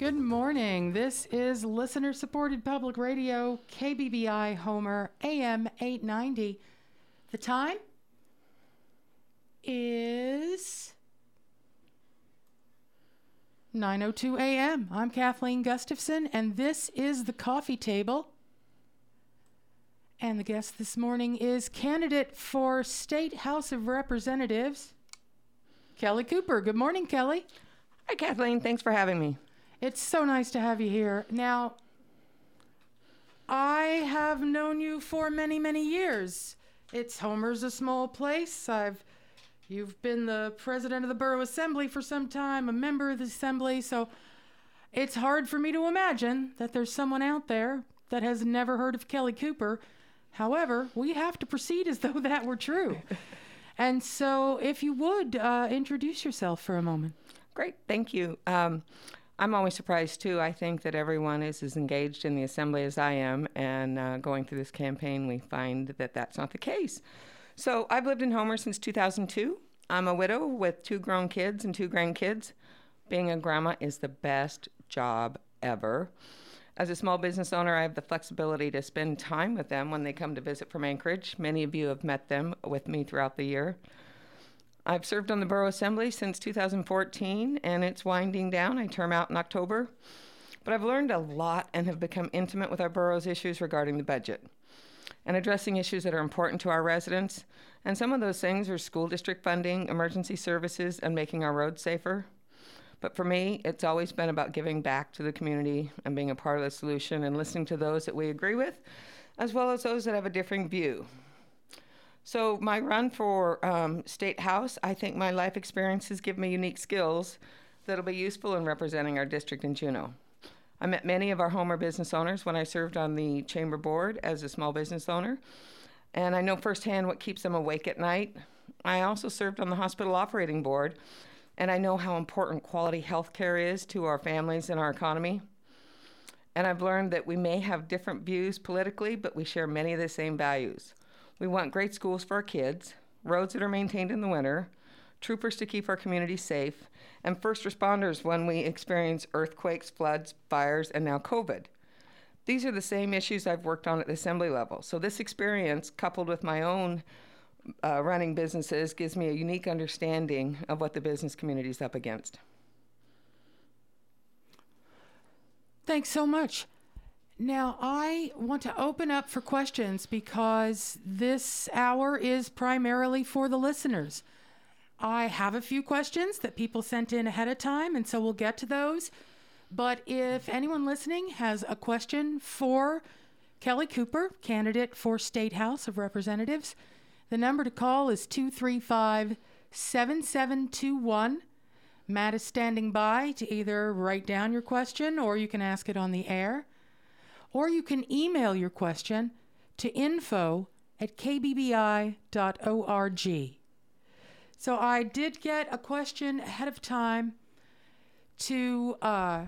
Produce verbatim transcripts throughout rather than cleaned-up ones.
Good morning. This is listener-supported public radio, K B B I Homer, A M eight ninety. The time is nine oh two a m I'm Kathleen Gustafson, and this is The Coffee Table. And the guest this morning is candidate for State House of Representatives, Kelly Cooper. Good morning, Kelly. Hi, Kathleen. Thanks for having me. It's so nice to have you here. Now, I have known you for many, many years. It's Homer's a small place. I've, you've been the president of the Borough Assembly for some time, a member of the Assembly, so it's hard for me to imagine that there's someone out there that has never heard of Kelly Cooper. However, we have to proceed as though that were true. And so if you would, uh, introduce yourself for a moment. Great. Thank you. Um, I'm always surprised, too. I think that everyone is as engaged in the Assembly as I am, and uh, going through this campaign, we find that that's not the case. So I've lived in Homer since two thousand two. I'm a widow with two grown kids and two grandkids. Being a grandma is the best job ever. As a small business owner, I have the flexibility to spend time with them when they come to visit from Anchorage. Many of you have met them with me throughout the year. I've served on the Borough Assembly since two thousand fourteen, and it's winding down. I term out in October. But I've learned a lot and have become intimate with our borough's issues regarding the budget and addressing issues that are important to our residents. And some of those things are school district funding, emergency services, and making our roads safer. But for me, it's always been about giving back to the community and being a part of the solution and listening to those that we agree with, as well as those that have a differing view. So my run for um, State House, I think my life experiences give me unique skills that'll be useful in representing our district in Juneau. I met many of our Homer business owners when I served on the Chamber Board as a small business owner, and I know firsthand what keeps them awake at night. I also served on the Hospital Operating Board, and I know how important quality health care is to our families and our economy. And I've learned that we may have different views politically, but we share many of the same values. We want great schools for our kids, roads that are maintained in the winter, troopers to keep our community safe, and first responders when we experience earthquakes, floods, fires, and now COVID. These are the same issues I've worked on at the Assembly level. So this experience, coupled with my own uh, running businesses, gives me a unique understanding of what the business community is up against. Thanks so much. Now, I want to open up for questions because this hour is primarily for the listeners. I have a few questions that people sent in ahead of time, and so we'll get to those. But if anyone listening has a question for Kelly Cooper, candidate for State House of Representatives, the number to call is two three five, seven seven two one. Matt is standing by to either write down your question or you can ask it on the air. Or you can email your question to info at k b b i dot org. So I did get a question ahead of time to uh,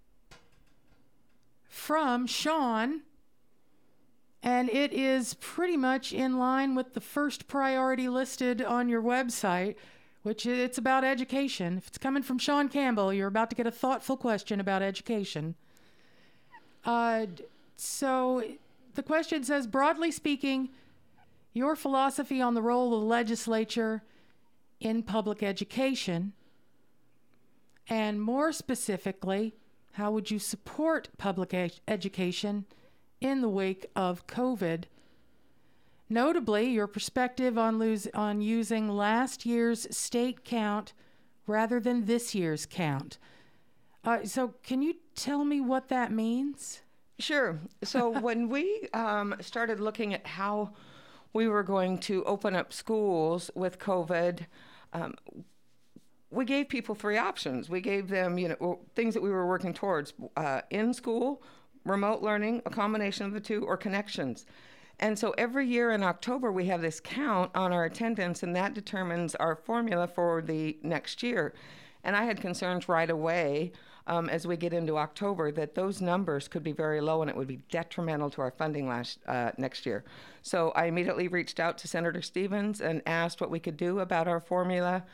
from Sean, and it is pretty much in line with the first priority listed on your website, which it's about education. If it's coming from Sean Campbell, you're about to get a thoughtful question about education. Uh, so the question says, broadly speaking, your philosophy on the role of the legislature in public education, and more specifically, how would you support public ed- education in the wake of COVID? Notably, your perspective on, lose, on using last year's state count rather than this year's count. Uh, so can you tell me what that means? Sure. So when we um, started looking at how we were going to open up schools with COVID, um, we gave people three options. We gave them, you know, things that we were working towards: uh, in school, remote learning, a combination of the two, or connections. And so every year in October, we have this count on our attendance, and that determines our formula for the next year. And I had concerns right away um, as we get into October that those numbers could be very low and it would be detrimental to our funding last uh, next year. So I immediately reached out to Senator Stevens and asked what we could do about our formula.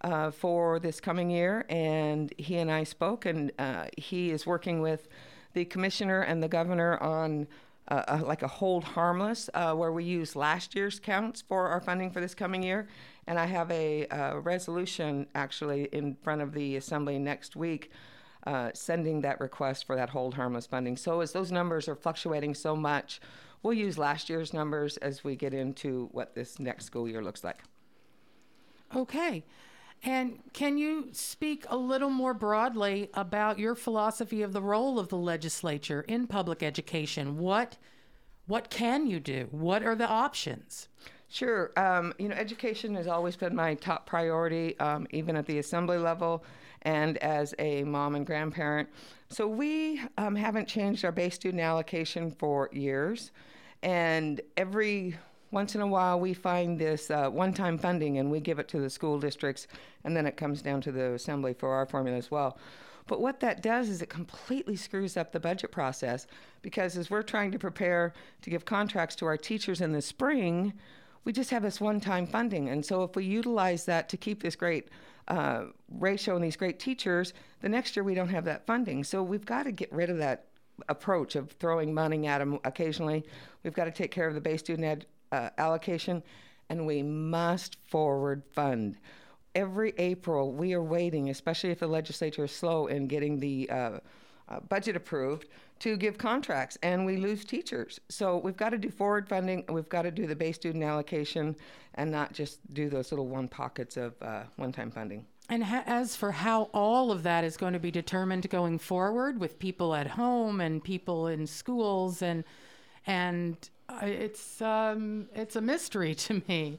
uh, for this coming year, and he and I spoke, and uh, he is working with the commissioner and the governor on uh, a, like a hold harmless, uh, where we use last year's counts for our funding for this coming year. And I have a, a resolution actually in front of the Assembly next week uh, sending that request for that hold harmless funding. So as those numbers are fluctuating so much, we'll use last year's numbers as we get into what this next school year looks like. Okay. And can you speak a little more broadly about your philosophy of the role of the legislature in public education? What what can you do? What are the options? Sure. Um, you know, education has always been my top priority, um, even at the assembly level and as a mom and grandparent. So we um, haven't changed our base student allocation for years. And every once in a while, we find this uh, one-time funding, and we give it to the school districts, and then it comes down to the assembly for our formula as well. But what that does is it completely screws up the budget process, because as we're trying to prepare to give contracts to our teachers in the spring, we just have this one-time funding. And so if we utilize that to keep this great uh, ratio and these great teachers, the next year we don't have that funding. So we've got to get rid of that approach of throwing money at them occasionally. We've got to take care of the base student ed uh, allocation, and we must forward fund. Every April, we are waiting, especially if the legislature is slow in getting the uh, uh, budget approved, to give contracts, and we lose teachers. So we've got to do forward funding, we've got to do the base student allocation, and not just do those little one pockets of uh, one-time funding. And ha- as for how all of that is going to be determined going forward with people at home and people in schools, and and uh, it's um, it's a mystery to me.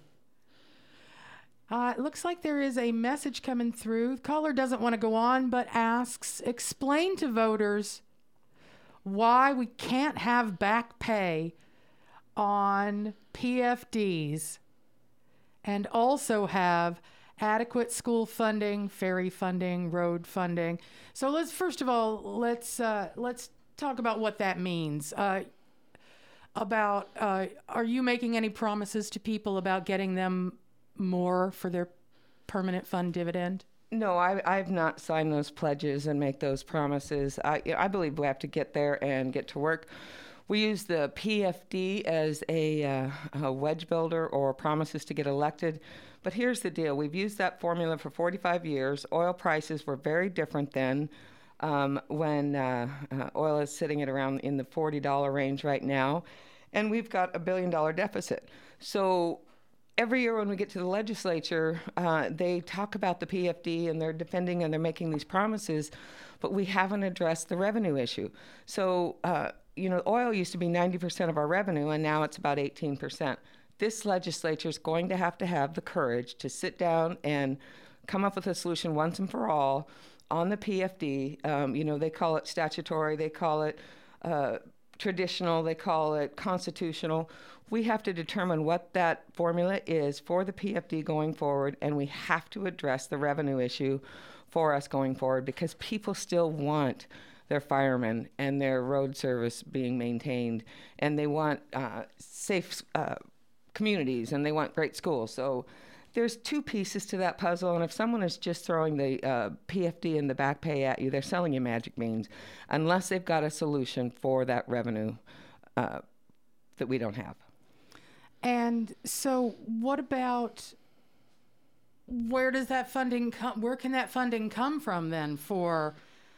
Uh, it looks like there is a message coming through. The caller doesn't want to go on, but asks, explain to voters why we can't have back pay on P F Ds and also have adequate school funding, ferry funding, road funding. So let's first of all let's uh, let's talk about what that means. Uh, about uh, are you making any promises to people about getting them more for their permanent fund dividend? No, I, I've not signed those pledges and make those promises. I, I believe we have to get there and get to work. We use the P F D as a, uh, a wedge builder or promises to get elected. But here's the deal. We've used that formula for forty-five years. Oil prices were very different then um, when uh, uh, oil is sitting at around in the forty dollars range right now. And we've got a billion dollar deficit. So every year when we get to the legislature, uh, they talk about the P F D and they're defending and they're making these promises, but we haven't addressed the revenue issue. So, uh, you know, oil used to be ninety percent of our revenue, and now it's about eighteen percent. This legislature is going to have to have the courage to sit down and come up with a solution once and for all on the P F D. Um, you know, they call it statutory, they call it uh, traditional, they call it constitutional. We have to determine what that formula is for the P F D going forward, and we have to address the revenue issue for us going forward, because people still want their firemen and their road service being maintained, and they want uh, safe uh, communities, and they want great schools. So there's two pieces to that puzzle, and if someone is just throwing the uh, P F D and the back pay at you, they're selling you magic beans, unless they've got a solution for that revenue uh, that we don't have. And so what about, where does that funding come, where can that funding come from then for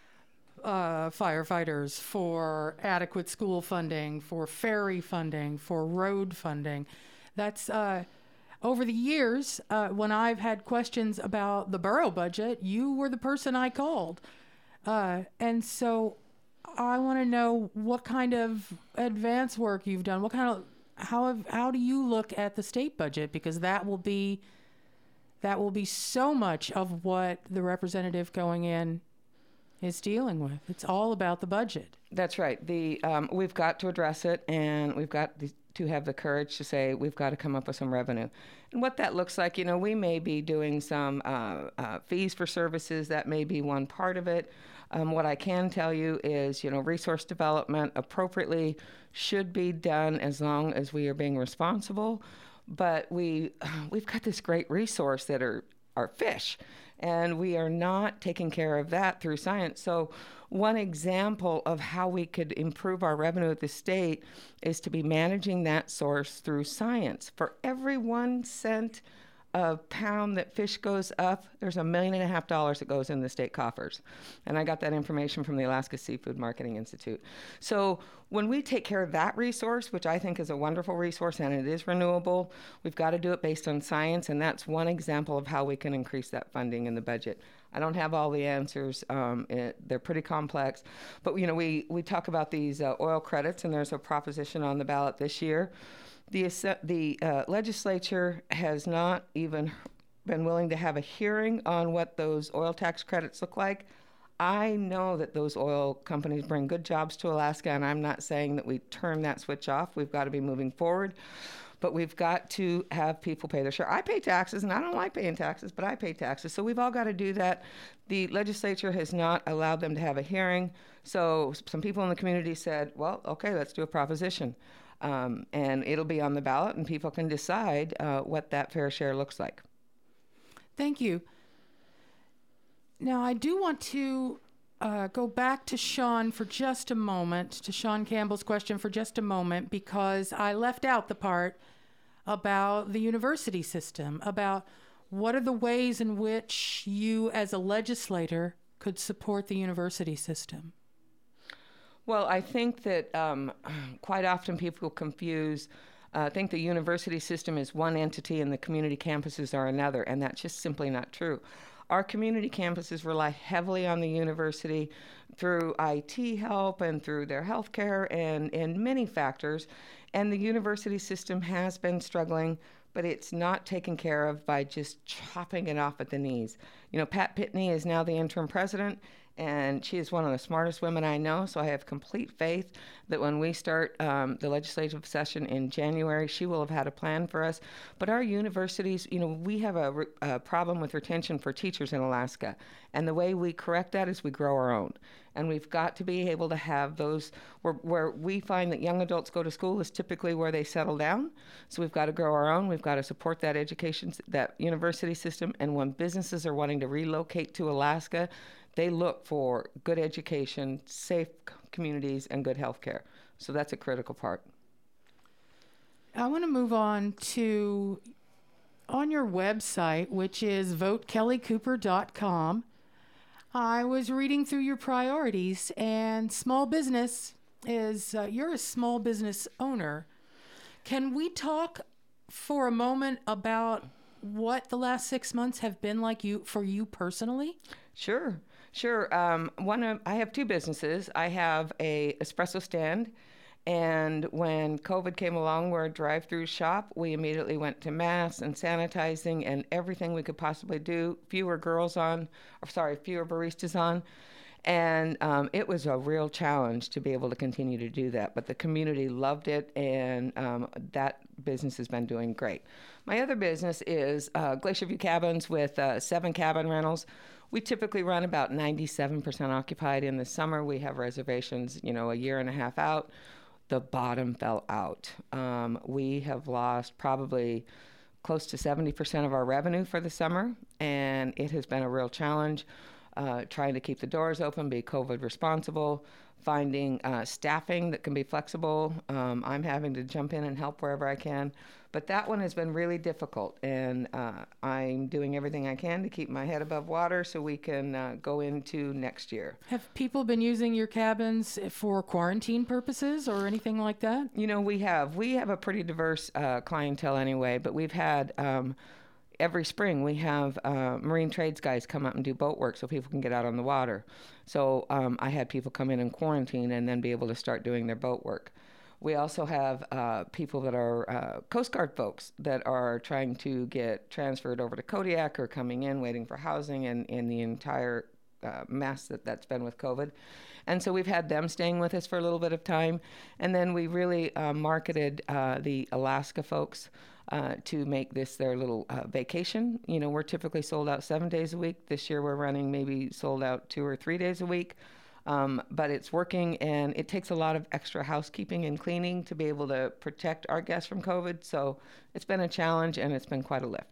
uh, firefighters, for adequate school funding, for ferry funding, for road funding? That's, uh, over the years, uh, when I've had questions about the borough budget, you were the person I called. Uh, and so I want to know what kind of advance work you've done, what kind of, How have, how do you look at the state budget? Because that will be that will be so much of what the representative going in is dealing with. It's all about the budget. That's right. The um, we've got to address it, and we've got the, to have the courage to say we've got to come up with some revenue. And what that looks like, you know, we may be doing some uh, uh, fees for services. That may be one part of it. Um, what I can tell you is, you know, resource development appropriately should be done as long as we are being responsible. But we, we've got this great resource that are our fish. And we are not taking care of that through science. So one example of how we could improve our revenue at the state is to be managing that source through science. For every one cent a pound that fish goes up, there's a million and a half dollars that goes in the state coffers. And I got that information from the Alaska Seafood Marketing Institute. So when we take care of that resource, which I think is a wonderful resource and it is renewable, we've got to do it based on science, and that's one example of how we can increase that funding in the budget. I don't have all the answers. Um, it, they're pretty complex. But, you know, we, we talk about these uh, oil credits, and there's a proposition on the ballot this year. The, the uh, legislature has not even been willing to have a hearing on what those oil tax credits look like. I know that those oil companies bring good jobs to Alaska, and I'm not saying that we turn that switch off. We've got to be moving forward, but we've got to have people pay their share. I pay taxes, and I don't like paying taxes, but I pay taxes, so we've all got to do that. The legislature has not allowed them to have a hearing, so some people in the community said, well, okay, let's do a proposition. Um, and it'll be on the ballot, and people can decide uh, what that fair share looks like. Thank you. Now, I do want to uh, go back to Sean for just a moment, to Sean Campbell's question for just a moment, because I left out the part about the university system, about what are the ways in which you as a legislator could support the university system. Well, I think that um, quite often people confuse, uh, think the university system is one entity and the community campuses are another, and that's just simply not true. Our community campuses rely heavily on the university through I T help and through their healthcare and, and many factors, and the university system has been struggling, but it's not taken care of by just chopping it off at the knees. You know, Pat Pitney is now the interim president, and she is one of the smartest women I know, so I have complete faith that when we start um, the legislative session in January, she will have had a plan for us. But our universities, you know, we have a, re- a problem with retention for teachers in Alaska, and the way we correct that is we grow our own. And we've got to be able to have those, where, where we find that young adults go to school is typically where they settle down. So we've got to grow our own. We've got to support that education, that university system. And when businesses are wanting to relocate to Alaska, they look for good education, safe communities, and good health care. So that's a critical part. I want to move on to, on your website, which is vote kelly cooper dot com. I was reading through your priorities, and small business is, uh, you're a small business owner. Can we talk for a moment about what the last six months have been like you for you personally? Sure. Sure. Um, one of I have two businesses. I have a espresso stand, and when COVID came along, we're a drive-through shop. We immediately went to masks and sanitizing and everything we could possibly do. Fewer girls on, or sorry, fewer baristas on, and um, it was a real challenge to be able to continue to do that. But the community loved it, and um, that business has been doing great. My other business is uh, Glacier View Cabins with uh, seven cabin rentals. We typically run about ninety-seven percent occupied in the summer. We have reservations, you know, a year and a half out. The bottom fell out. Um, we have lost probably close to seventy percent of our revenue for the summer, and it has been a real challenge uh, trying to keep the doors open, be COVID responsible, finding uh, staffing that can be flexible. Um, I'm having to jump in and help wherever I can. But that one has been really difficult, and uh, I'm doing everything I can to keep my head above water so we can uh, go into next year. Have people been using your cabins for quarantine purposes or anything like that? You know, we have. We have a pretty diverse uh, clientele anyway, but we've had um, every spring we have uh, marine trades guys come up and do boat work so people can get out on the water. So um, I had people come in and quarantine and then be able to start doing their boat work. We also have uh, people that are uh, Coast Guard folks that are trying to get transferred over to Kodiak or coming in, waiting for housing, and in the entire uh, mess that that's been with COVID. And so we've had them staying with us for a little bit of time. And then we really uh, marketed uh, the Alaska folks uh, to make this their little uh, vacation. You know, we're typically sold out seven days a week. This year we're running maybe sold out two or three days a week. Um, but it's working, and it takes a lot of extra housekeeping and cleaning to be able to protect our guests from COVID. So it's been a challenge, and it's been quite a lift.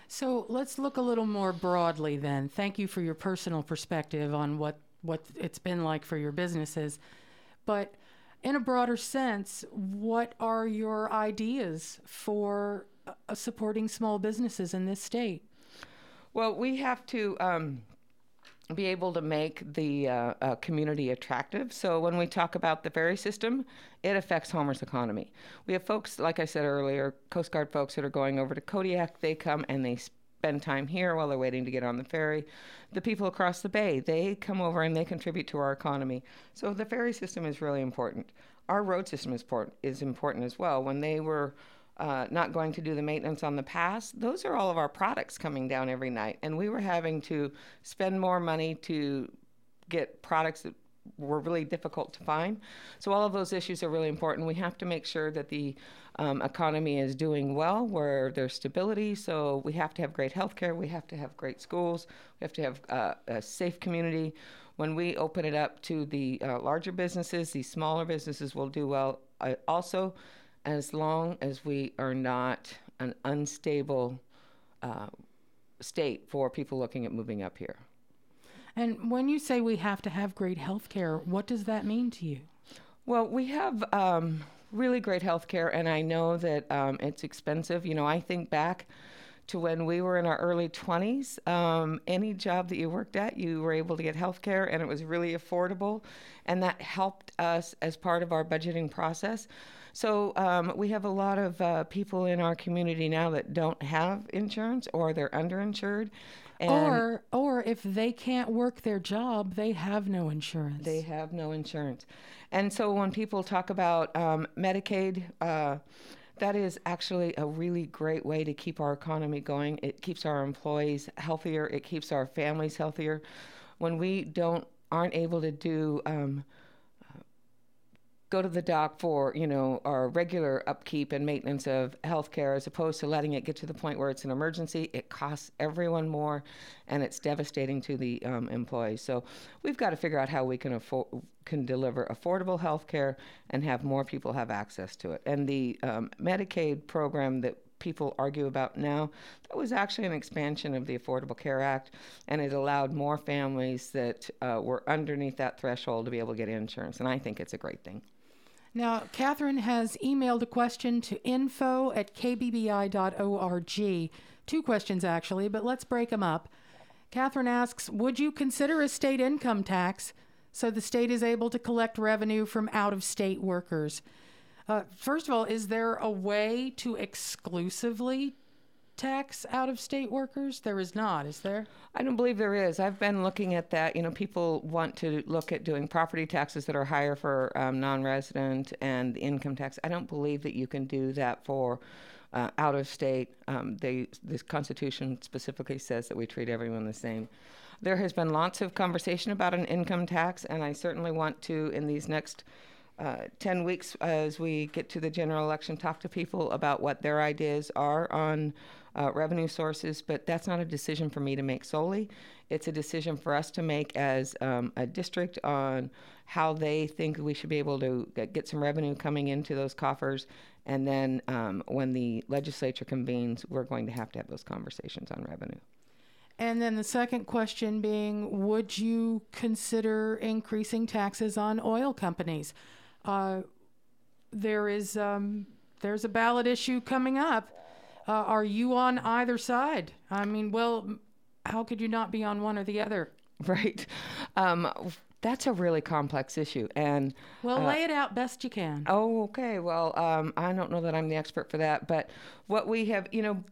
So let's look a little more broadly then. Thank you for your personal perspective on what, what it's been like for your businesses. But in a broader sense, what are your ideas for uh, supporting small businesses in this state? Well, we have to um, be able to make the uh, uh, community attractive. So when we talk about the ferry system, it affects Homer's economy. We have folks, like I said earlier, Coast Guard folks that are going over to Kodiak. They come and they spend time here while they're waiting to get on the ferry. The people across the bay, they come over and they contribute to our economy. So the ferry system is really important. Our road system is important, is important as well. When they were Uh, not going to do the maintenance on the pass, those are all of our products coming down every night. And we were having to spend more money to get products that were really difficult to find. So all of those issues are really important. We have to make sure that the um, economy is doing well, where there's stability. So we have to have great health care. We have to have great schools. We have to have uh, a safe community. When we open it up to the uh, larger businesses, these smaller businesses will do well uh, also, as long as we are not an unstable uh, state for people looking at moving up here. And when you say we have to have great health care, what does that mean to you? Well, we have um, really great health care, and I know that um, it's expensive. You know, I think back to when we were in our early twenties, um, any job that you worked at, you were able to get health care, and it was really affordable, and that helped us as part of our budgeting process. So um, we have a lot of uh, people in our community now that don't have insurance, or they're underinsured. And or or if they can't work their job, they have no insurance. They have no insurance. And so when people talk about um, Medicaid, uh, that is actually a really great way to keep our economy going. It keeps our employees healthier. It keeps our families healthier. When we don't aren't able to do um, go to the doc for, you know, our regular upkeep and maintenance of healthcare, as opposed to letting it get to the point where it's an emergency, it costs everyone more, and it's devastating to the um, employees. So we've got to figure out how we can afford, can deliver affordable healthcare and have more people have access to it. And the um, Medicaid program that people argue about now, that was actually an expansion of the Affordable Care Act, and it allowed more families that uh, were underneath that threshold to be able to get insurance, and I think it's a great thing. Now, Catherine has emailed a question to info at k b b i dot org. Two questions, actually, but let's break them up. Catherine asks, would you consider a state income tax so the state is able to collect revenue from out-of-state workers? Uh, first of all, is there a way to exclusively tax out-of-state workers? There is not, is there? I don't believe there is. I've been looking at that. You know, people want to look at doing property taxes that are higher for um, non-resident and income tax. I don't believe that you can do that for uh, out-of-state. Um, they, this Constitution specifically says that we treat everyone the same. There has been lots of conversation about an income tax, and I certainly want to, in these next Uh, ten weeks, as we get to the general election, talk to people about what their ideas are on uh, revenue sources, but that's not a decision for me to make solely. It's a decision for us to make as um, a district on how they think we should be able to get some revenue coming into those coffers, and then um, when the legislature convenes, we're going to have to have those conversations on revenue. And then the second question being, would you consider increasing taxes on oil companies? Uh, there is um, there's a ballot issue coming up. Uh, are you on either side? I mean, well, how could you not be on one or the other? Right. Um, that's a really complex issue. And well, uh, lay it out best you can. Oh, okay. Well, um, I don't know that I'm the expert for that, but what we have, you know,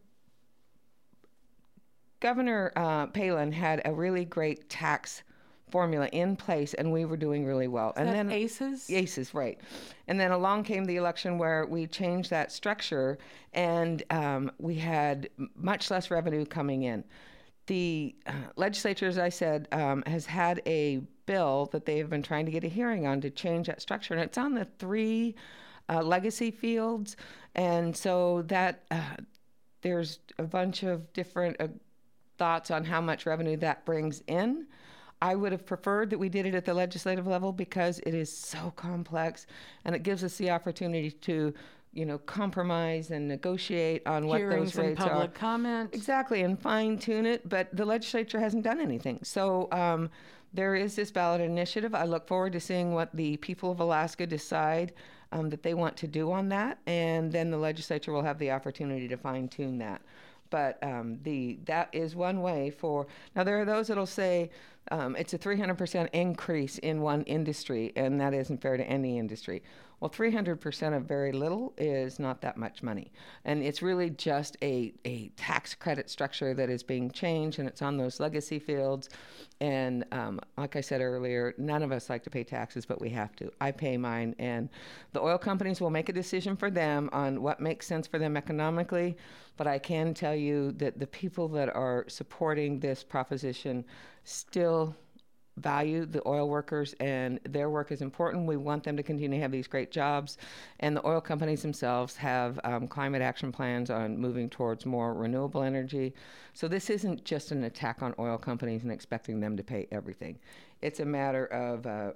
Governor uh, Palin had a really great tax formula in place, and we were doing really well. Is and that then ACEs? ACEs, right. And then along came the election where we changed that structure, and um, we had much less revenue coming in. The uh, legislature, as I said, um, has had a bill that they have been trying to get a hearing on to change that structure, and it's on the three uh, legacy fields, and so that uh, there's a bunch of different uh, thoughts on how much revenue that brings in. I would have preferred that we did it at the legislative level because it is so complex, and it gives us the opportunity to you know, compromise and negotiate on what Hearings those rates and public are. comment. Exactly, and fine tune it, but the legislature hasn't done anything. So um, there is this ballot initiative. I look forward to seeing what the people of Alaska decide um, that they want to do on that, and then the legislature will have the opportunity to fine tune that. But um, the that is one way for, now there are those that'll say um, it's a three hundred percent increase in one industry, and that isn't fair to any industry. Well, three hundred percent of very little is not that much money. And it's really just a, a tax credit structure that is being changed, and it's on those legacy fields. And um, like I said earlier, none of us like to pay taxes, but we have to. I pay mine, and the oil companies will make a decision for them on what makes sense for them economically. But I can tell you that the people that are supporting this proposition still value the oil workers, and their work is important. We want them to continue to have these great jobs. And the oil companies themselves have um, climate action plans on moving towards more renewable energy. So this isn't just an attack on oil companies and expecting them to pay everything. It's a matter of uh,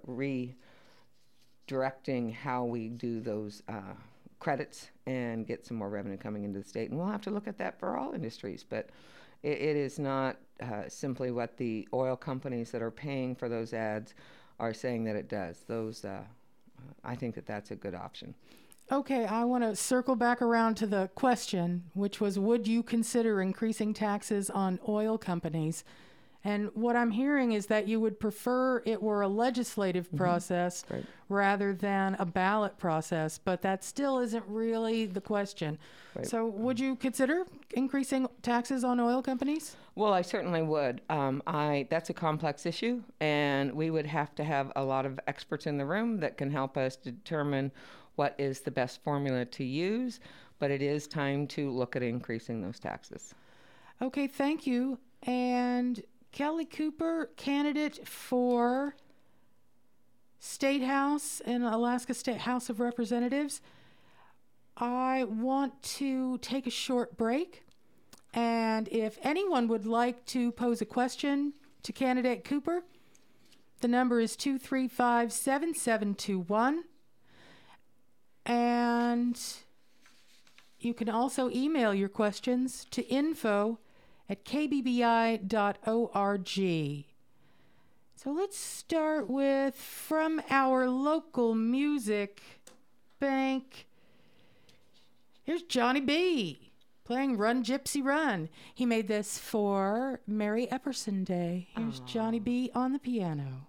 redirecting how we do those uh, credits and get some more revenue coming into the state. And we'll have to look at that for all industries. But it, it is not uh, simply what the oil companies that are paying for those ads are saying that it does. Those, uh, I think that that's a good option. Okay, I want to circle back around to the question, which was, would you consider increasing taxes on oil companies? And what I'm hearing is that you would prefer it were a legislative mm-hmm. process right. rather than a ballot process, but that still isn't really the question. Right. So would you consider increasing taxes on oil companies? Well, I certainly would. Um, I that's a complex issue, and we would have to have a lot of experts in the room that can help us determine what is the best formula to use, but it is time to look at increasing those taxes. Okay, thank you. And Kelly Cooper, candidate for State House in Alaska State House of Representatives. I want to take a short break, and if anyone would like to pose a question to candidate Cooper, the number is two three five, seven seven two one, and you can also email your questions to info at k b b i dot org. So let's start with from our local music bank. Here's Johnny B. playing Run Gypsy Run. He made this for Mary Epperson Day. Here's Aww. Johnny B. on the piano.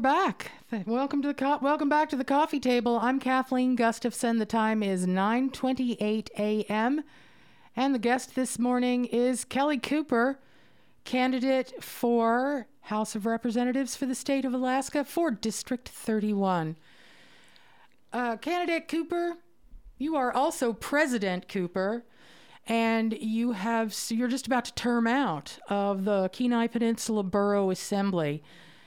back. Welcome to the co- welcome back to the coffee table. I'm Kathleen Gustafson. The time is nine twenty-eight a.m. and the guest this morning is Kelly Cooper, candidate for House of Representatives for the state of Alaska for District thirty-one. Uh, candidate Cooper, you are also President Cooper, and you have you're just about to term out of the Kenai Peninsula Borough Assembly.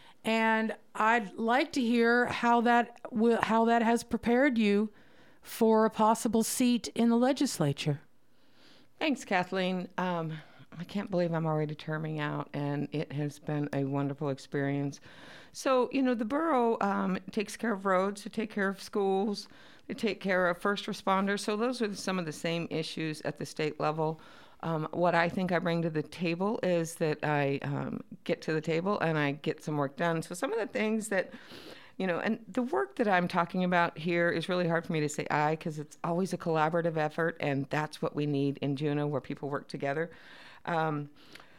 And I'd like to hear how that will, how that has prepared you for a possible seat in the legislature. Thanks, Kathleen. Um, I can't believe I'm already terming out, and it has been a wonderful experience. So, you know, the borough um, takes care of roads, they take care of schools, they take care of first responders. So those are some of the same issues at the state level. Um, what I think I bring to the table is that I um, get to the table and I get some work done. So some of the things that, you know, and the work that I'm talking about here is really hard for me to say I, because it's always a collaborative effort, and that's what we need in Juneau, where people work together. Um,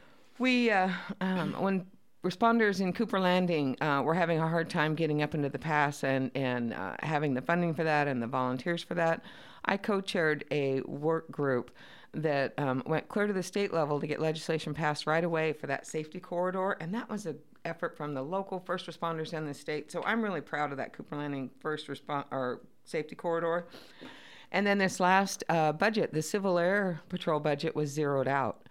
we, uh, um, when responders in Cooper Landing uh, were having a hard time getting up into the pass and, and uh, having the funding for that and the volunteers for that, I co-chaired a work group that um, went clear to the state level to get legislation passed right away for that safety corridor. And that was an effort from the local first responders in the state. So I'm really proud of that Cooper Landing first respond or safety corridor. And then this last uh, budget, the Civil Air Patrol budget, was zeroed out.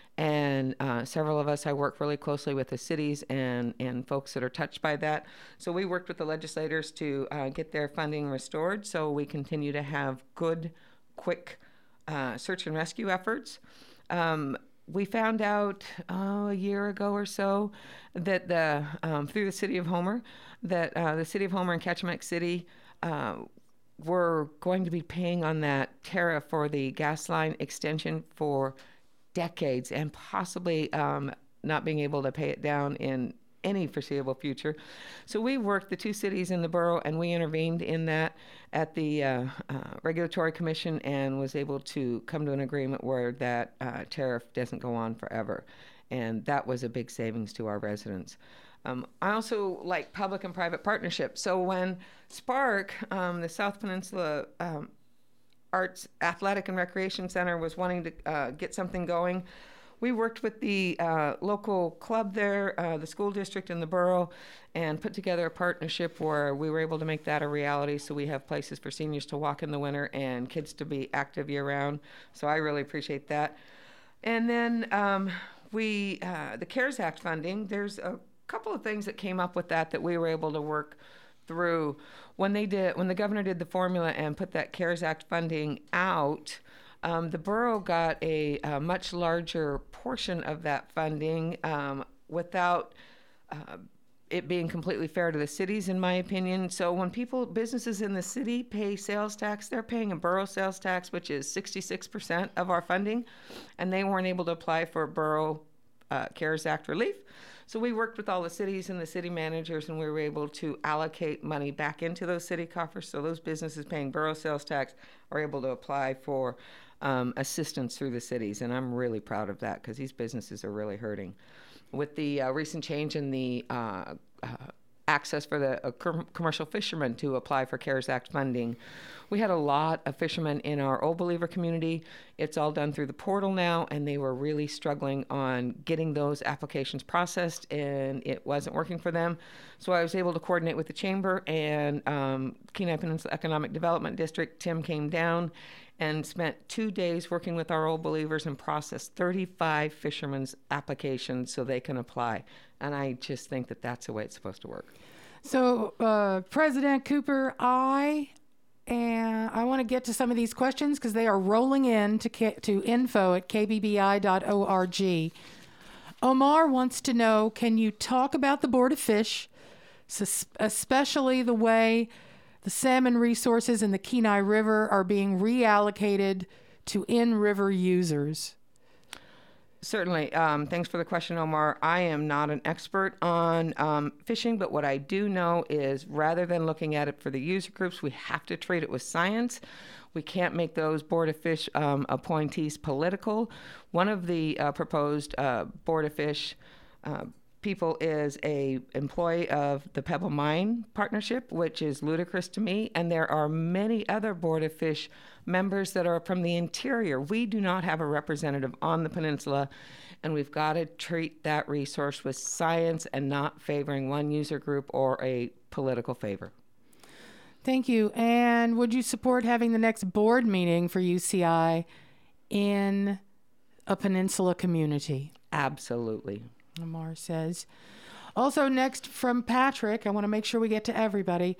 And uh, several of us, I work really closely with the cities and, and folks that are touched by that. So we worked with the legislators to uh, get their funding restored so we continue to have good, quick uh, search and rescue efforts. Um, we found out oh, a year ago or so that the um, through the city of Homer, that uh, the city of Homer and Kachemak City uh, were going to be paying on that tariff for the gas line extension for decades, and possibly um, not being able to pay it down in any foreseeable future. So we worked, the two cities in the borough, and we intervened in that at the uh, uh, Regulatory Commission, and was able to come to an agreement where that uh, tariff doesn't go on forever. And that was a big savings to our residents. Um, I also like public and private partnerships. So when Spark, um, the South Peninsula um, Arts Athletic and Recreation Center, was wanting to uh, get something going, we worked with the uh, local club there, uh, the school district, and the borough, and put together a partnership where we were able to make that a reality. So we have places for seniors to walk in the winter and kids to be active year-round. So I really appreciate that. And then um, we, uh, the CARES Act funding, there's a couple of things that came up with that that we were able to work through. When they did, when the governor did the formula and put that CARES Act funding out, um, the borough got a, a much larger portion of that funding um, without uh, it being completely fair to the cities, in my opinion. So when people, businesses in the city pay sales tax, they're paying a borough sales tax, which is sixty-six percent of our funding, and they weren't able to apply for borough uh, CARES Act relief. So we worked with all the cities and the city managers, and we were able to allocate money back into those city coffers. So those businesses paying borough sales tax are able to apply for um, assistance through the cities. And I'm really proud of that, because these businesses are really hurting. With the uh, recent change in the uh, uh, access for the uh, com- commercial fishermen to apply for CARES Act funding, we had a lot of fishermen in our Old Believer community. It's all done through the portal now, and they were really struggling on getting those applications processed, and it wasn't working for them. So I was able to coordinate with the chamber and um, Kenai Peninsula Economic Development District. Tim came down and spent two days working with our Old Believers and processed thirty-five fishermen's applications so they can apply. And I just think that that's the way it's supposed to work. So, uh, President Cooper, I and I want to get to some of these questions because they are rolling in to K- to info at k b b i dot org. Omar wants to know, can you talk about the Board of Fish, especially the way the salmon resources in the Kenai River are being reallocated to in-river users? Certainly. Um, thanks for the question, Omar. I am not an expert on um, fishing, but what I do know is rather than looking at it for the user groups, we have to treat it with science. We can't make those Board of Fish um, appointees political. One of the uh, proposed uh, Board of Fish uh, people is a employee of the Pebble Mine Partnership, which is ludicrous to me. And there are many other Board of Fish members that are from the interior. We do not have a representative on the peninsula, and we've got to treat that resource with science and not favoring one user group or a political favor. Thank you. And would you support having the next board meeting for U C I in a peninsula community? Absolutely. Lamar says. Also, next from Patrick, I want to make sure we get to everybody.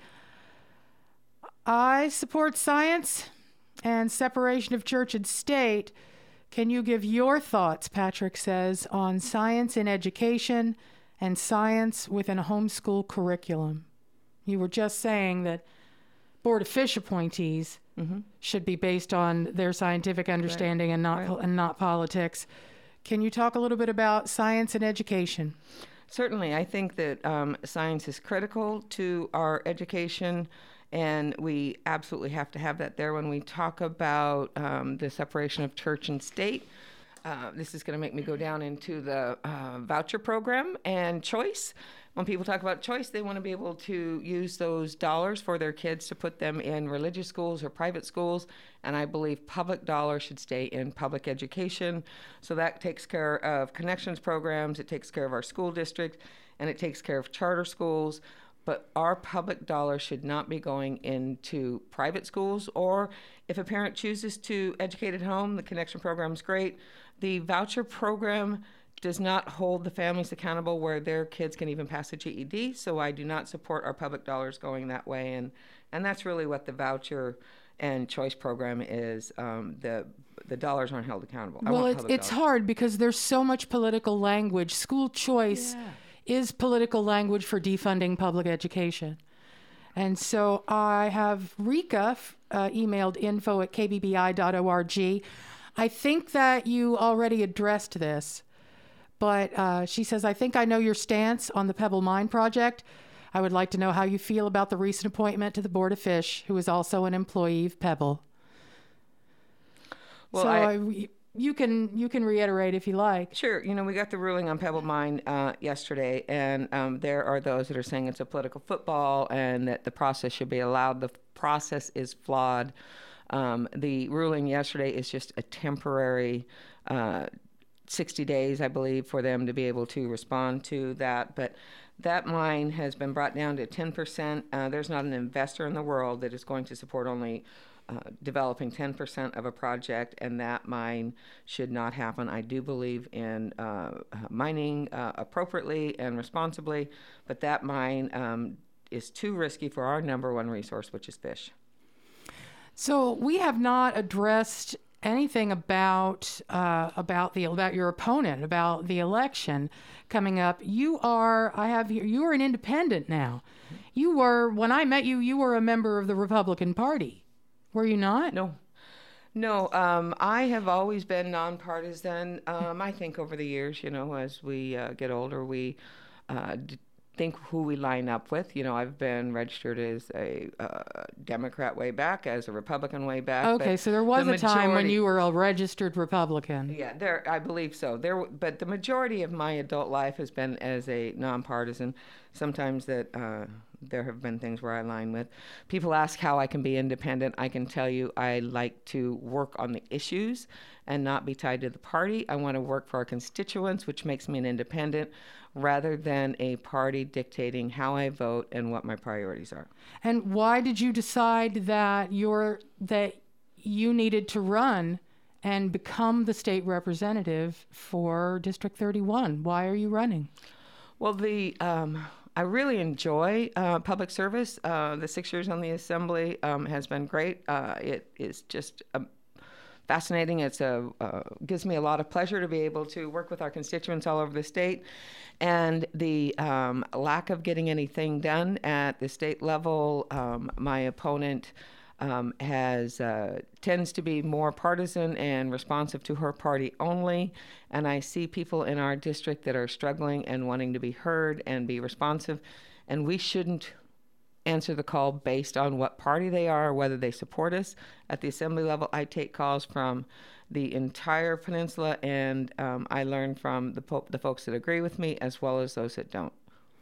I support science and separation of church and state. Can you give your thoughts, Patrick says, on science in education and science within a homeschool curriculum? You were just saying that Board of Fish appointees mm-hmm. should be based on their scientific understanding right. and not right. and not politics. Can you talk a little bit about science and education? Certainly. I think that um, science is critical to our education, and we absolutely have to have that there when we talk about um, the separation of church and state. Uh, this is going to make me go down into the uh, voucher program and choice. When people talk about choice, they want to be able to use those dollars for their kids to put them in religious schools or private schools, and I believe public dollars should stay in public education. So that takes care of connections programs, it takes care of our school district, and it takes care of charter schools. But our public dollars should not be going into private schools, or if a parent chooses to educate at home, the connection program is great. The voucher program does not hold the families accountable where their kids can even pass a G E D, so I do not support our public dollars going that way, and and that's really what the voucher and choice program is. Um, the the dollars aren't held accountable. Well, it's, it's hard because there's so much political language. School choice yeah. is political language for defunding public education. And so I have Rika uh, emailed info at k b b i dot org. I think that you already addressed this. But uh, she says, I think I know your stance on the Pebble Mine project. I would like to know how you feel about the recent appointment to the Board of Fish, who is also an employee of Pebble. Well, so I, I, you can you can reiterate if you like. Sure. You know, we got the ruling on Pebble Mine uh, yesterday, and um, there are those that are saying it's a political football and that the process should be allowed. The process is flawed. Um, the ruling yesterday is just a temporary uh sixty days, I believe, for them to be able to respond to that. But that mine has been brought down to ten percent. Uh, there's not an investor in the world that is going to support only uh, developing ten percent of a project, and that mine should not happen. I do believe in uh, mining uh, appropriately and responsibly, but that mine um, is too risky for our number one resource, which is fish. So we have not addressed anything about uh, about the about your opponent, about the election coming up. You are, I have here, you are an independent now. You were, when I met you, you were a member of the Republican Party. Were you not? No. No, um, I have always been nonpartisan. Um, I think over the years, you know, as we uh, get older, we uh, d- think who we line up with. You know, I've been registered as a uh, Democrat way back, as a Republican way back. Okay, so there was the a majority, time when you were a registered Republican. Yeah, there, I believe so. There, but the majority of my adult life has been as a nonpartisan. Sometimes that uh, there have been things where I line with. People ask how I can be independent. I can tell you I like to work on the issues and not be tied to the party. I want to work for our constituents, which makes me an independent, rather than a party dictating how I vote and what my priorities are. And why did you decide that you're that you needed to run and become the state representative for District thirty-one? Why are you running? Well, the um, I really enjoy uh, public service. Uh, the six years on the Assembly um, has been great. Uh, it is just a fascinating. It's a uh, gives me a lot of pleasure to be able to work with our constituents all over the state. And the um, lack of getting anything done at the state level, um, my opponent um, has uh, tends to be more partisan and responsive to her party only. And I see people in our district that are struggling and wanting to be heard and be responsive. And we shouldn't answer the call based on what party they are or whether they support us. At the assembly level, I take calls from the entire peninsula, and um, I learn from the, po- the folks that agree with me as well as those that don't.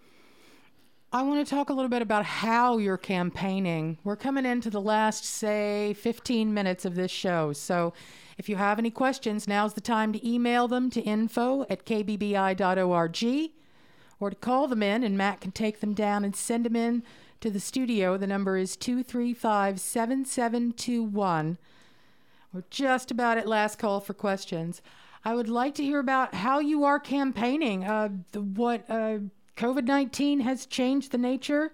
I want to talk a little bit about how you're campaigning. We're coming into the last, say, fifteen minutes of this show. So if you have any questions, now's the time to email them to info at k b b i dot org or to call them in, and Matt can take them down and send them in to the studio. The number is two three five, seven seven two one. We're just about at last call for questions. I would like to hear about how you are campaigning, uh, the, what... Uh, COVID nineteen has changed the nature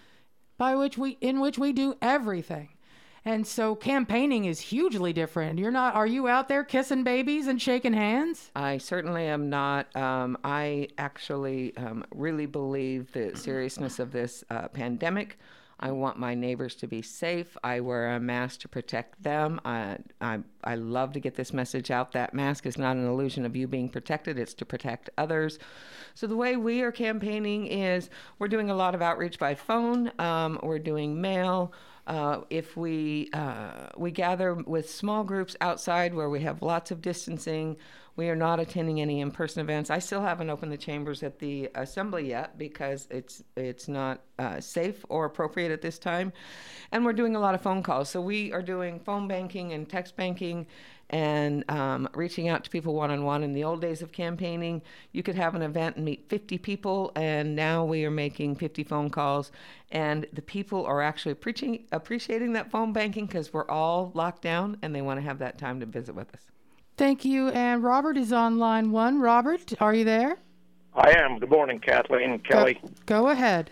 by which we in which we do everything. And so campaigning is hugely different. You're not are you out there kissing babies and shaking hands? I certainly am not. Um, I actually um, really believe the seriousness of this uh, pandemic. I want my neighbors to be safe. I wear a mask to protect them. I, I, I love to get this message out. That mask is not an illusion of you being protected. It's to protect others. So the way we are campaigning is we're doing a lot of outreach by phone. Um, we're doing mail. Uh, if we uh, we gather with small groups outside where we have lots of distancing, we are not attending any in-person events. I still haven't opened the chambers at the assembly yet because it's it's not uh, safe or appropriate at this time. And we're doing a lot of phone calls. So we are doing phone banking and text banking and um, reaching out to people one-on-one. In the old days of campaigning, you could have an event and meet fifty people, and now we are making fifty phone calls. And the people are actually preaching, appreciating that phone banking because we're all locked down, and they want to have that time to visit with us. Thank you. And Robert is on line one. Robert, are you there? I am. Good morning, Kathleen and Kelly. Go, go ahead.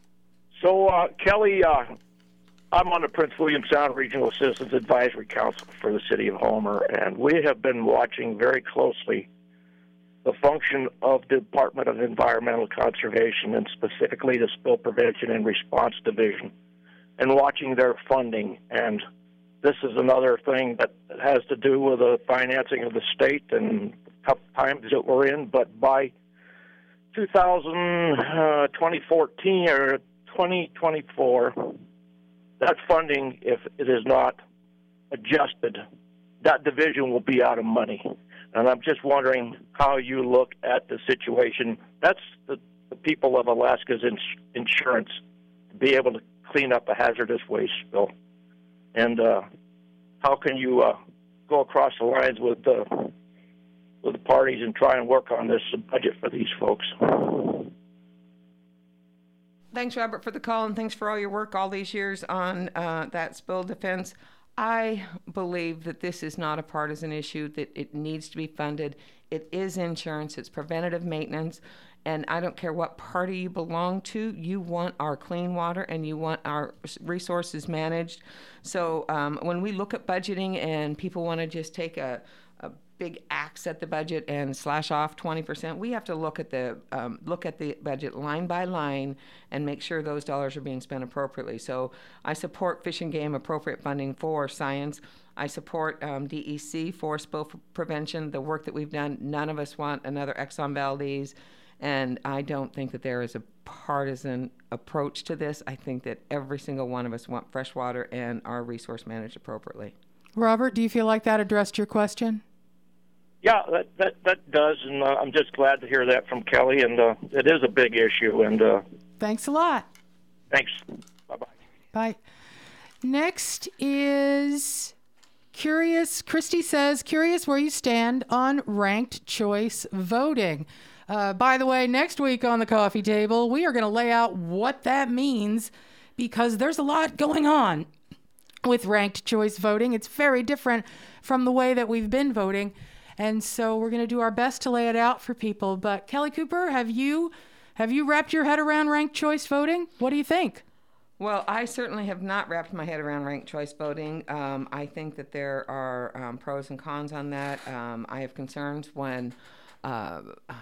So, uh, Kelly, uh, I'm on the Prince William Sound Regional Assistance Advisory Council for the City of Homer, and we have been watching very closely the function of the Department of Environmental Conservation, and specifically the Spill Prevention and Response Division, and watching their funding. And this is another thing that has to do with the financing of the state and tough times that we're in. But by two thousand, uh, twenty fourteen or twenty twenty-four, that funding, if it is not adjusted, that division will be out of money. And I'm just wondering how you look at the situation. That's the, the people of Alaska's ins- insurance to be able to clean up a hazardous waste spill. And uh, how can you uh, go across the lines with the with the parties and try and work on this budget for these folks? Thanks, Robert, for the call, and thanks for all your work all these years on uh, that spill defense. I believe that this is not a partisan issue, that it needs to be funded. It is insurance. It's preventative maintenance. And I don't care what party you belong to, you want our clean water and you want our resources managed. So um, when we look at budgeting and people want to just take a, a big axe at the budget and slash off twenty percent, we have to look at the um, look at the budget line by line and make sure those dollars are being spent appropriately. So I support Fish and Game appropriate funding for science. I support um, D E C for spill prevention, the work that we've done. None of us want another Exxon Valdez. And I don't think that there is a partisan approach to this. I think that every single one of us want fresh water and our resource managed appropriately. Robert, do you feel like that addressed your question? Yeah, that that, that does, and uh, I'm just glad to hear that from Kelly, and uh, it is a big issue. And uh, thanks a lot. Thanks. Bye-bye. Bye. Next is Curious. Christy says, curious where you stand on ranked choice voting. Uh, by the way, next week on the coffee table, we are going to lay out what that means because there's a lot going on with ranked choice voting. It's very different from the way that we've been voting. And so we're going to do our best to lay it out for people. But Kelly Cooper, have you have you wrapped your head around ranked choice voting? What do you think? Well, I certainly have not wrapped my head around ranked choice voting. Um, I think that there are um, pros and cons on that. Um, I have concerns when uh,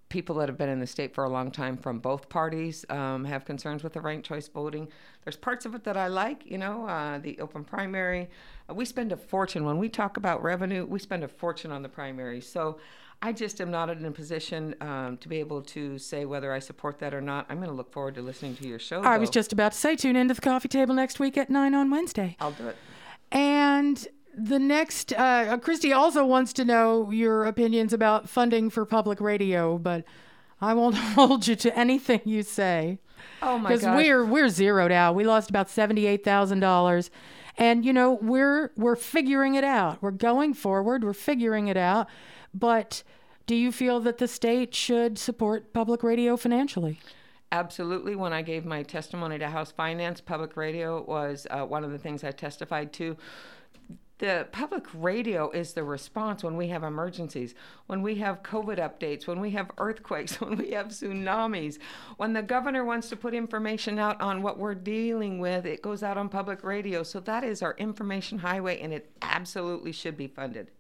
people that have been in the state for a long time from both parties um, have concerns with the ranked choice voting. There's parts of it that I like, you know, uh, the open primary. Uh, we spend a fortune. When we talk about revenue, we spend a fortune on the primary. So I just am not in a position um, to be able to say whether I support that or not. I'm going to look forward to listening to your show. I though. was just about to say, tune into the coffee table next week at nine on Wednesday. I'll do it. And the next, uh, Christy also wants to know your opinions about funding for public radio, but I won't hold you to anything you say. Oh my gosh. Because we're we're zeroed out. We lost about seventy-eight thousand dollars, and you know we're we're figuring it out. We're going forward. We're figuring it out. But do you feel that the state should support public radio financially? Absolutely. When I gave my testimony to House Finance, public radio was uh, one of the things I testified to. The public radio is the response when we have emergencies, when we have COVID updates, when we have earthquakes, when we have tsunamis. When the governor wants to put information out on what we're dealing with, it goes out on public radio. So that is our information highway, and it absolutely should be funded.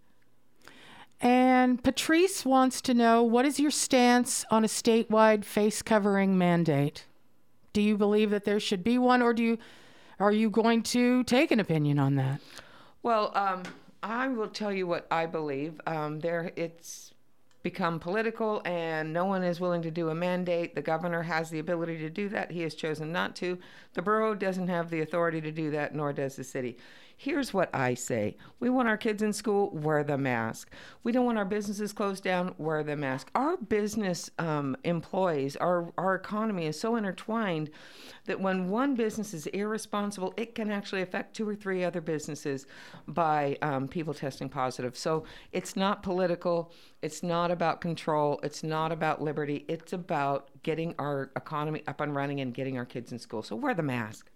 And Patrice wants to know, what is your stance on a statewide face covering mandate? Do you believe that there should be one, or do you are you going to take an opinion on that? Well, um, I will tell you what I believe. Um, there, it's become political, and no one is willing to do a mandate. The governor has the ability to do that. He has chosen not to. The borough doesn't have the authority to do that, nor does the city. Here's what I say. We want our kids in school, wear the mask. We don't want our businesses closed down, wear the mask. Our business um, employees, our, our economy is so intertwined that when one business is irresponsible, it can actually affect two or three other businesses by um, people testing positive. So it's not political. It's not about control. It's not about liberty. It's about getting our economy up and running and getting our kids in school. So wear the mask.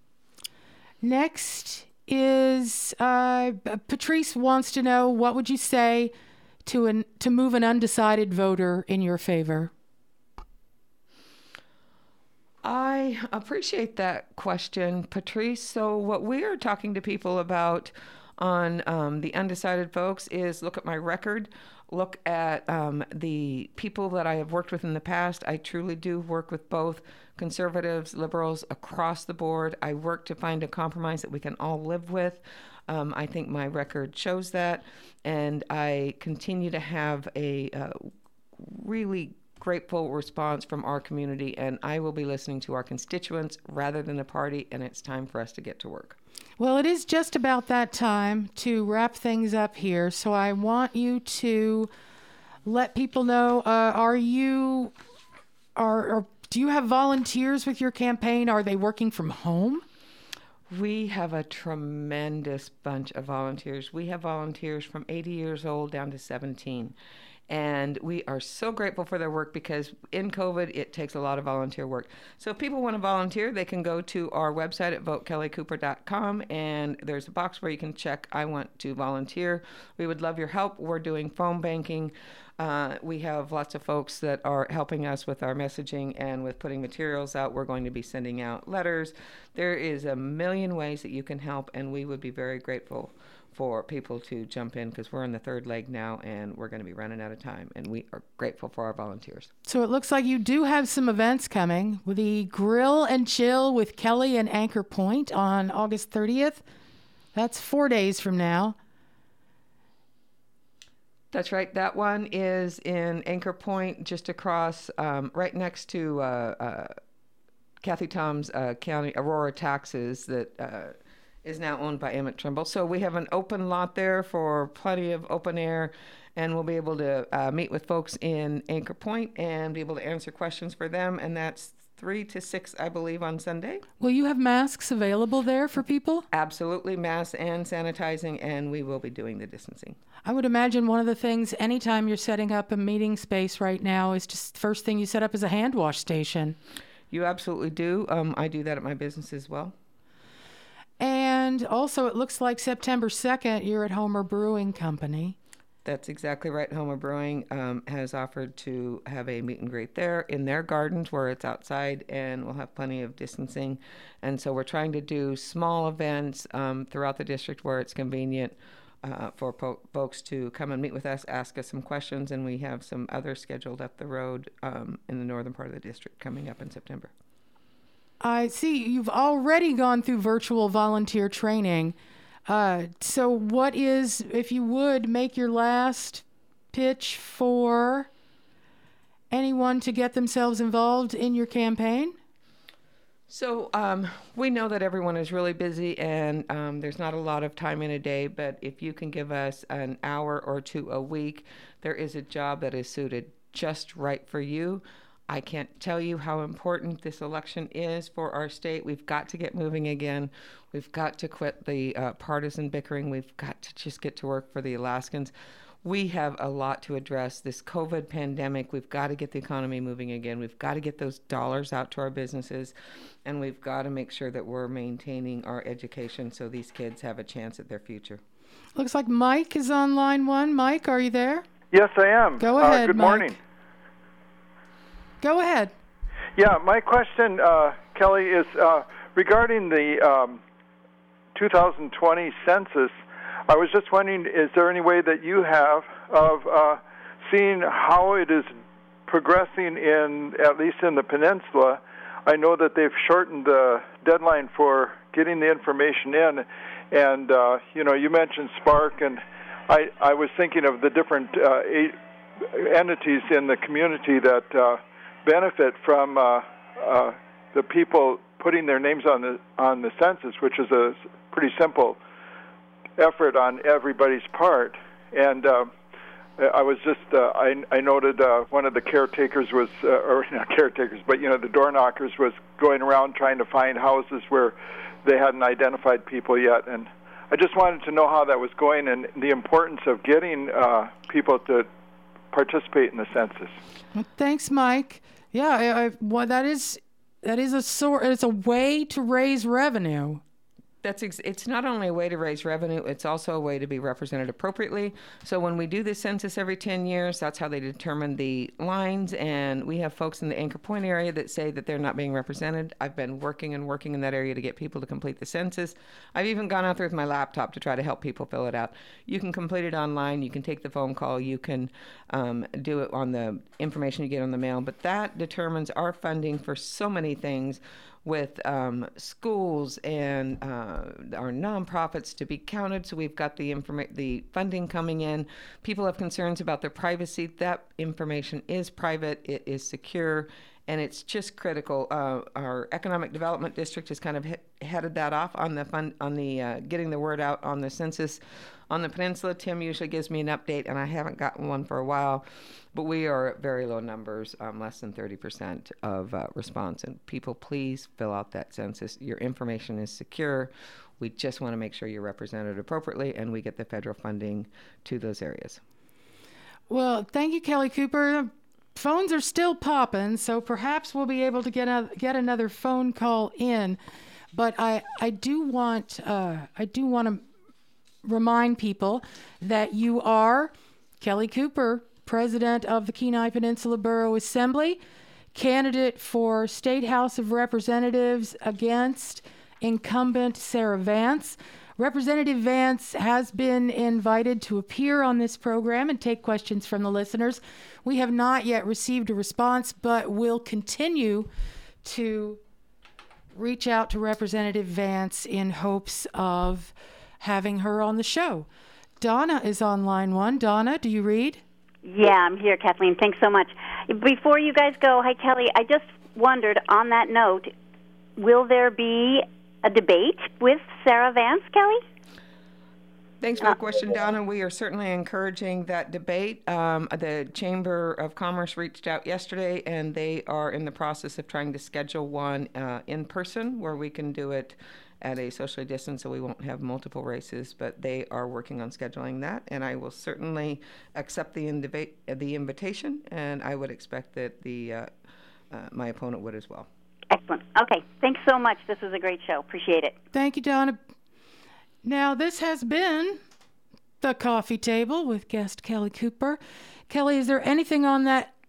Next is uh, Patrice wants to know, what would you say to an to move an undecided voter in your favor? I appreciate that question, Patrice. So what we are talking to people about on um, the undecided folks is look at my record, look at um, the people that I have worked with in the past. I truly do work with both conservatives, liberals, across the board. I work to find a compromise that we can all live with. Um, I think my record shows that, and I continue to have a uh, really grateful response from our community, and I will be listening to our constituents rather than the party, and it's time for us to get to work. Well, it is just about that time to wrap things up here, so I want you to let people know, uh, are you, are, are, do you have volunteers with your campaign? Are they working from home? We have a tremendous bunch of volunteers. We have volunteers from eighty years old down to seventeen. And we are so grateful for their work because in COVID, it takes a lot of volunteer work. So if people want to volunteer, they can go to our website at vote kelly cooper dot com, and there's a box where you can check, I want to volunteer. We would love your help. We're doing phone banking. Uh, we have lots of folks that are helping us with our messaging and with putting materials out. We're going to be sending out letters. There is a million ways that you can help, and we would be very grateful for people to jump in because we're in the third leg now and we're going to be running out of time, and we are grateful for our volunteers. So it looks like you do have some events coming with the Grill and Chill with Kelly and Anchor Point on August thirtieth. That's four days from now. That's right. That one is in Anchor Point, just across, um, right next to uh, uh, Kathy Tom's uh, County Aurora Taxes that uh, is now owned by Emmett Trimble. So we have an open lot there for plenty of open air, and we'll be able to uh, meet with folks in Anchor Point and be able to answer questions for them. And that's three to six, I believe, on Sunday. Will you have masks available there for people? Absolutely, masks and sanitizing, and we will be doing the distancing. I would imagine one of the things anytime you're setting up a meeting space right now is just first thing you set up is a hand wash station. You absolutely do. Um, I do that at my business as well. And also, it looks like September second, you're at Homer Brewing Company. That's exactly right. Homer Brewing um, has offered to have a meet and greet there in their gardens where it's outside, and we'll have plenty of distancing. And so we're trying to do small events um, throughout the district where it's convenient. uh, for po- folks to come and meet with us, ask us some questions, and we have some others scheduled up the road um, in the northern part of the district coming up in September. I see you've already gone through virtual volunteer training. Uh, so what is, if you would, make your last pitch for anyone to get themselves involved in your campaign? So um, we know that everyone is really busy and um, there's not a lot of time in a day, but if you can give us an hour or two a week, there is a job that is suited just right for you. I can't tell you how important this election is for our state. We've got to get moving again. We've got to quit the uh, partisan bickering. We've got to just get to work for the Alaskans. We have a lot to address. This COVID pandemic, we've got to get the economy moving again. We've got to get those dollars out to our businesses, and we've got to make sure that we're maintaining our education so these kids have a chance at their future. Looks like Mike is on line one. Mike, are you there? Yes, I am. Go ahead, uh, good Mike. morning. Go ahead. Yeah, my question, uh, Kelly, is uh, regarding the um, two thousand twenty census. I was just wondering, is there any way that you have of uh, seeing how it is progressing in, at least in the peninsula? I know that they've shortened the deadline for getting the information in, and uh, you know, you mentioned Spark, and I, I was thinking of the different uh, eight entities in the community that uh, benefit from uh, uh, the people putting their names on the on the census, which is a pretty simple effort on everybody's part. And uh, I was just, uh, I, I noted uh, one of the caretakers was, uh, or not caretakers, but, you know, the door knockers was going around trying to find houses where they hadn't identified people yet. And I just wanted to know how that was going and the importance of getting uh, people to participate in the census. Well, thanks, Mike. Yeah, I, I, well, that is that is a sort. It's a way to raise revenue. That's ex- it's not only a way to raise revenue, it's also a way to be represented appropriately. So when we do the census every ten years, that's how they determine the lines. And we have folks in the Anchor Point area that say that they're not being represented. I've been working and working in that area to get people to complete the census. I've even gone out there with my laptop to try to help people fill it out. You can complete it online. You can take the phone call. You can um, do it on the information you get on the mail. But that determines our funding for so many things, with um, schools and uh, our nonprofits to be counted. So we've got the informa- the funding coming in. People have concerns about their privacy. That information is private. It is secure. And it's just critical. Uh, our economic development district has kind of he- headed that off on the fund, on the uh, getting the word out on the census on the peninsula. Tim usually gives me an update, and I haven't gotten one for a while. But we are at very low numbers, um, less than thirty percent of uh, response. And people, please fill out that census. Your information is secure. We just want to make sure you're represented appropriately, and we get the federal funding to those areas. Well, thank you, Kelly Cooper. Phones are still popping, so perhaps we'll be able to get a, get another phone call in. But I I do want uh, I do want to remind people that you are Kelly Cooper, President of the Kenai Peninsula Borough Assembly, candidate for State House of Representatives against incumbent Sarah Vance. Representative Vance has been invited to appear on this program and take questions from the listeners. We have not yet received a response, but will continue to reach out to Representative Vance in hopes of having her on the show. Donna is on line one. Donna, do you read? Yeah, I'm here, Kathleen. Thanks so much. Before you guys go, hi, Kelly, I just wondered, on that note, will there be a debate with Sarah Vance, Kelly? Thanks for the question, Donna. We are certainly encouraging that debate. Um, the Chamber of Commerce reached out yesterday, and they are in the process of trying to schedule one uh, in person where we can do it at a socially distanced, so we won't have multiple races, but they are working on scheduling that, and I will certainly accept the, inv- the invitation, and I would expect that the uh, uh, my opponent would as well. Excellent. Okay. Thanks so much. This was a great show. Appreciate it. Thank you, Donna. Now, this has been The Coffee Table with guest Kelly Cooper. Kelly, is there anything on that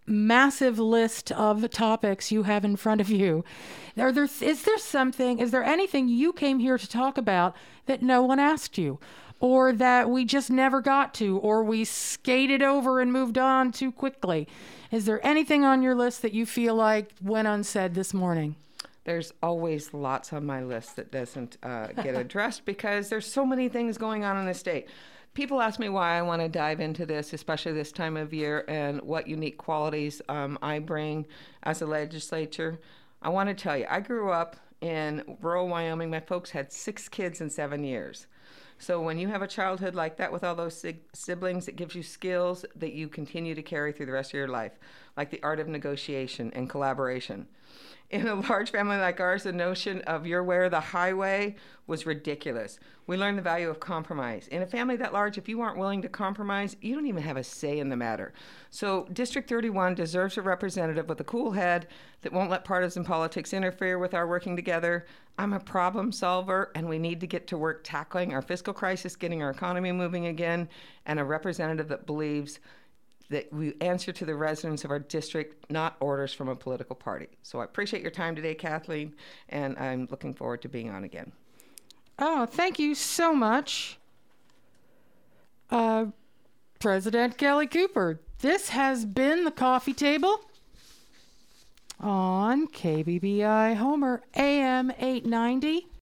massive list of topics you have in front of you. Are there, is there something, is there anything you came here to talk about that no one asked you? Or that we just never got to, or we skated over and moved on too quickly? Is there anything on your list that you feel like went unsaid this morning? There's always lots on my list that doesn't uh, get addressed because there's so many things going on in the state. People ask me why I want to dive into this, especially this time of year, and what unique qualities um, I bring as a legislature. I want to tell you, I grew up in rural Wyoming. My folks had six kids in seven years. So when you have a childhood like that with all those sig- siblings, it gives you skills that you continue to carry through the rest of your life, like the art of negotiation and collaboration. In a large family like ours, the notion of you're where the highway was ridiculous. We learned the value of compromise. In a family that large, if you aren't willing to compromise, you don't even have a say in the matter. So District thirty-one deserves a representative with a cool head that won't let partisan politics interfere with our working together. I'm a problem solver, and we need to get to work tackling our fiscal crisis, getting our economy moving again, and a representative that believes that we answer to the residents of our district, not orders from a political party. So I appreciate your time today, Kathleen, and I'm looking forward to being on again. Oh, thank you so much, uh, President Kelly Cooper. This has been The Coffee Table on K B B I Homer, A M eight ninety.